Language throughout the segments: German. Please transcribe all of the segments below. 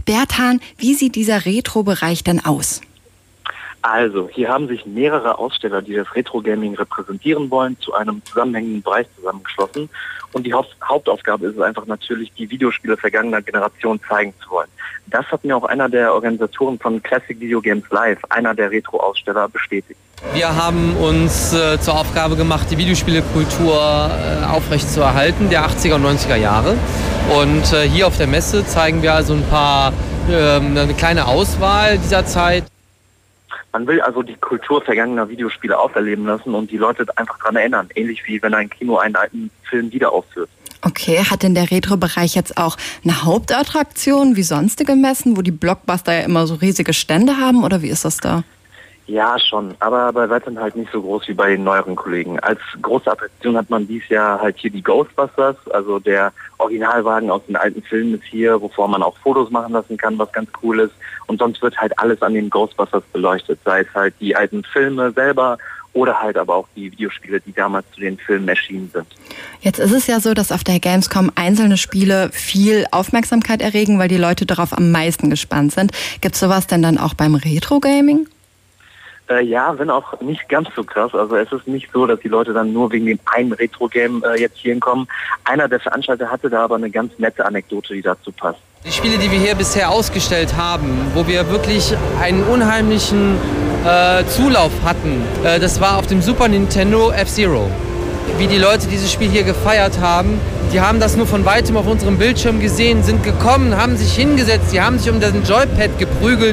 Bertan, wie sieht dieser Retro-Bereich denn aus? Also, hier haben sich mehrere Aussteller, die das Retro-Gaming repräsentieren wollen, zu einem zusammenhängenden Bereich zusammengeschlossen. Und die Hauptaufgabe ist es einfach natürlich, die Videospiele vergangener Generationen zeigen zu wollen. Das hat mir auch einer der Organisatoren von Classic Video Games Live, einer der Retro-Aussteller, bestätigt. Wir haben uns zur Aufgabe gemacht, die Videospielekultur aufrechtzuerhalten, der 80er und 90er Jahre. Und hier auf der Messe zeigen wir also eine kleine Auswahl dieser Zeit. Man will also die Kultur vergangener Videospiele auferleben lassen und die Leute einfach daran erinnern. Ähnlich wie wenn ein Kino einen alten Film wieder aufführt. Okay, hat denn der Retro-Bereich jetzt auch eine Hauptattraktion wie sonstige Messen, wo die Blockbuster ja immer so riesige Stände haben, oder wie ist das da? Ja, schon, aber bei weitem halt nicht so groß wie bei den neueren Kollegen. Als große Attraktion hat man dieses Jahr halt hier die Ghostbusters, also der Originalwagen aus den alten Filmen ist hier, wovor man auch Fotos machen lassen kann, was ganz cool ist. Und sonst wird halt alles an den Ghostbusters beleuchtet, sei es halt die alten Filme selber oder halt aber auch die Videospiele, die damals zu den Filmen erschienen sind. Jetzt ist es ja so, dass auf der Gamescom einzelne Spiele viel Aufmerksamkeit erregen, weil die Leute darauf am meisten gespannt sind. Gibt es sowas denn dann auch beim Retro-Gaming? Ja, wenn auch nicht ganz so krass. Also es ist nicht so, dass die Leute dann nur wegen dem einen Retro-Game jetzt hier hinkommen. Einer der Veranstalter hatte da aber eine ganz nette Anekdote, die dazu passt. Die Spiele, die wir hier bisher ausgestellt haben, wo wir wirklich einen unheimlichen Zulauf hatten, das war auf dem Super Nintendo F-Zero. Wie die Leute dieses Spiel hier gefeiert haben, die haben das nur von weitem auf unserem Bildschirm gesehen, sind gekommen, haben sich hingesetzt, die haben sich um den Joypad geprügelt.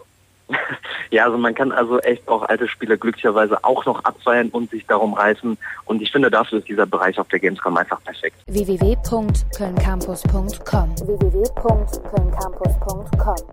Ja, also man kann also echt auch alte Spiele glücklicherweise auch noch abfeiern und sich darum reißen. Und ich finde, dafür ist dieser Bereich auf der Gamescom einfach perfekt. www.kölncampus.com